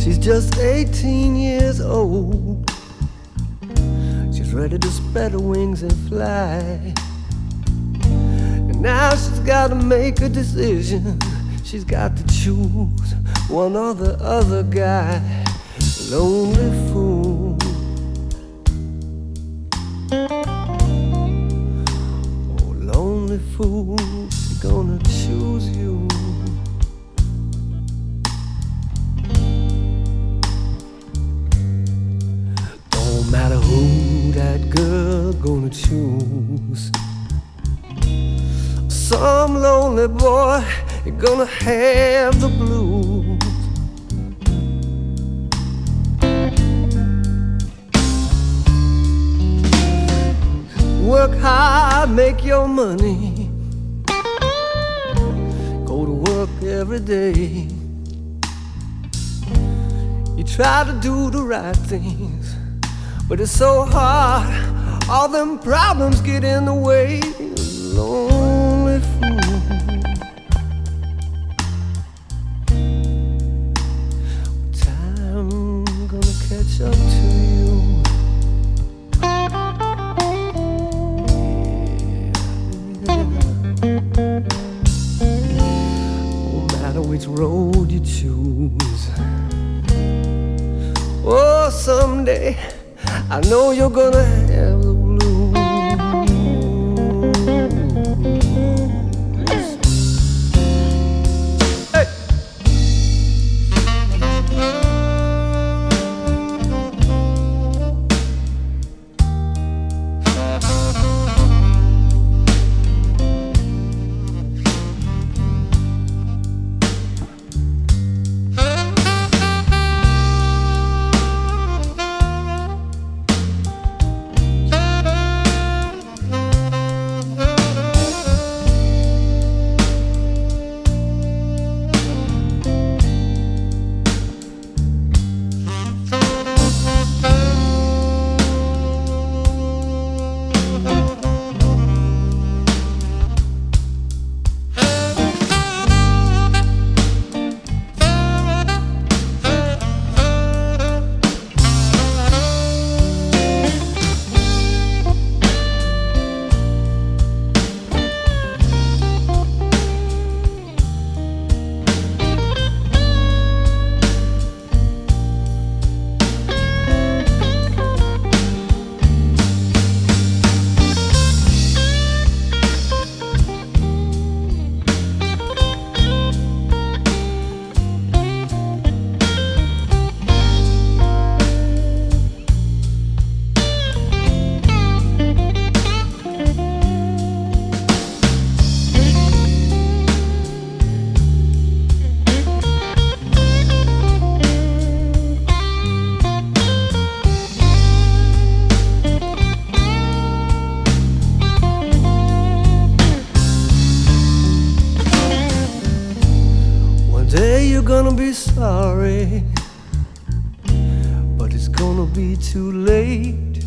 She's just 18 years old. She's ready to spread her wings and fly. And now she's got to make a decision. She's got to choose one or the other guy. Lonely fool. Oh, lonely fool, she's gonna choose you. Don't matter who that girl gonna choose. Some lonely boy, you're gonna have the blues. Work hard, make your money. Go to work every day. You try to do the right things, but it's so hard. All them problems get in the way. Lonely fool. Time gonna catch up to you. No matter which road you choose. Oh, someday I know you're gonna have the blues. Hey. You're gonna be sorry, but it's gonna be too late.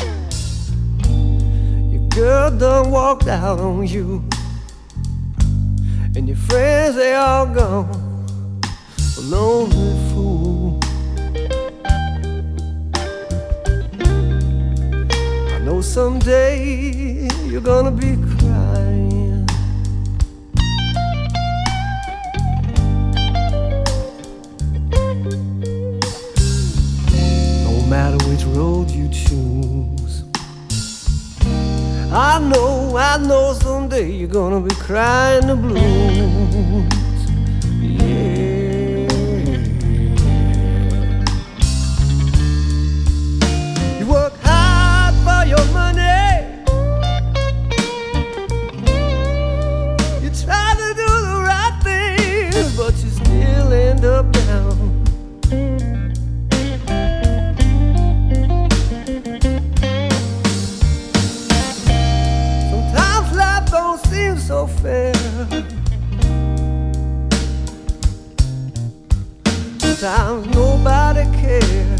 Your girl done walked out on you, and your friends, they all gone. A lonely fool. I know someday you're gonna be crying. No matter which road you choose, I know someday you're gonna be crying the blues. Yeah. You work hard for your money, you try to do the right things, but you still end up down. So fair. Sometimes nobody cares.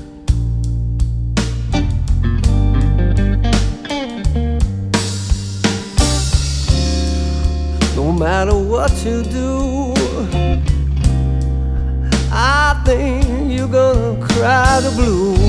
No matter what you do, I think you cry the blues.